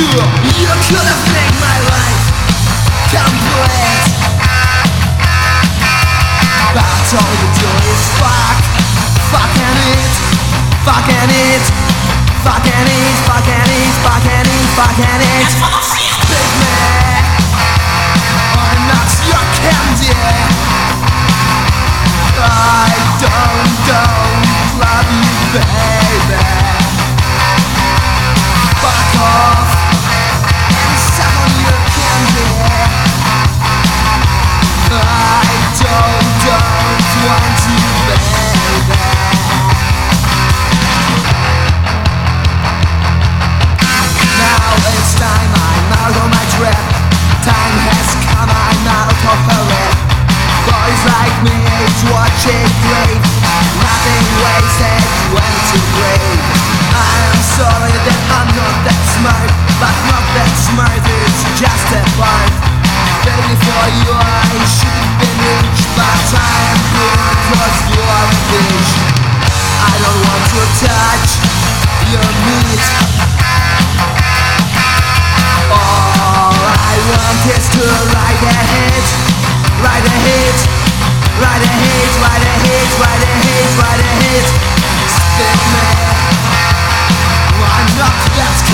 You could have made my life complete, but all you do is fucking it, fucking it, fucking it, fucking it, fucking it, fucking it. Big man, I'm not your candy. I don't love you, baby. Fuck off and suck on your candy. I don't want you, baby. Now it's time, I'm out on my trip. Time has come, I'm out of her. Boys like me age watching grave. Nothing wasted went to grave. I am sorry that I'm not that smart, but not that smart is just a part. Baby, for you I should have been rich, but I am here cause you are a bitch. I don't want to touch your meat. All I want is to ride a hit, ride a hit, ride a hit, ride a hit, ride a hit, ride a hit. Stick me, I'm not that